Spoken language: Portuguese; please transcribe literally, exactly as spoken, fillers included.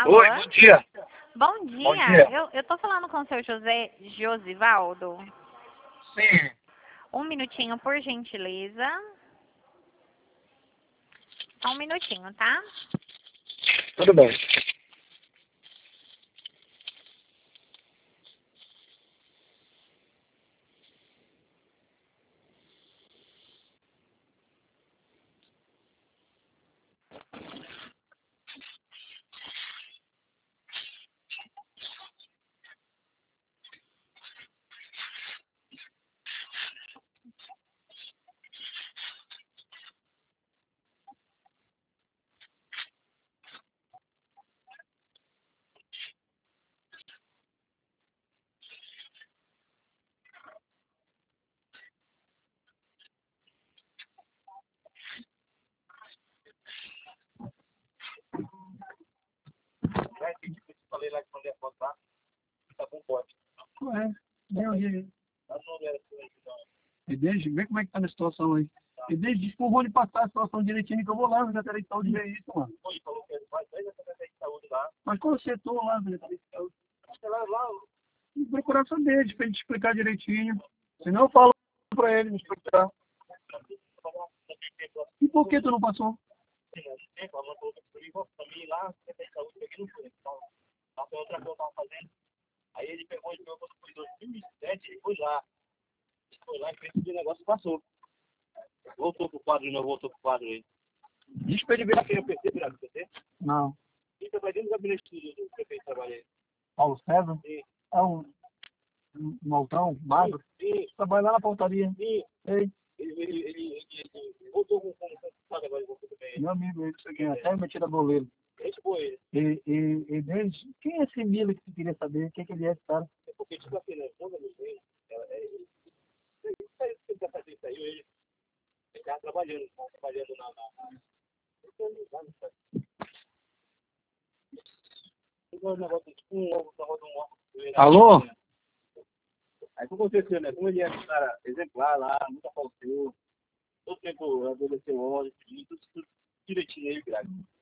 Alô? Oi, bom dia. Bom dia. Bom dia. Eu, eu tô falando com o seu José Josivaldo. Sim. Um minutinho, por gentileza. Só um minutinho, tá? Tudo bem. Falei lá que não ia botar. Tá com pote. Ué, meu dia. E desde, vê como é que tá na situação aí. E desde diz que eu vou lhe passar a situação direitinho que eu vou lá, Secretaria de Saúde ver isso, mano. Ele falou que ele vai sair da Secretaria de Saúde lá. Mas qual setor lá, Secretaria de Saúde? Sei lá, lá. Vou procurar saber, pra ele te explicar direitinho. Senão eu falo pra ele me explicar. E por que tu não passou? Aí ele pegou e pegou quando foi em dois mil e sete, ele foi lá. Foi lá e fez o negócio passou. Voltou pro quadro, não voltou pro quadro aí. Diz pra ele virar aqui no P C, virar no P C? Não. Ele trabalha dentro do gabinete do prefeito trabalha aí. Paulo César? Sim. É um, um, um altão, magro? Sim. Sim. Trabalha lá na portaria. Sim. Ei. Ele, ele, ele, ele, ele voltou com o quadro agora, ele voltou também. Meu amigo, ele isso aqui, até metido a boleiro. Esse foi ele. E, e, e desde... Quem é esse Mila que você queria saber? O que, que ele é, esse cara? É porque, tipo assim, né? Quando ele veio, ele saiu, ele já fazia isso aí, ele ele estava trabalhando, estava trabalhando na... na... Alô? Aí o que aconteceu, né? Como ele era um cara exemplar lá, nunca faltou, todo tempo obedeceu ordem, tudo, tudo direitinho aí, graças.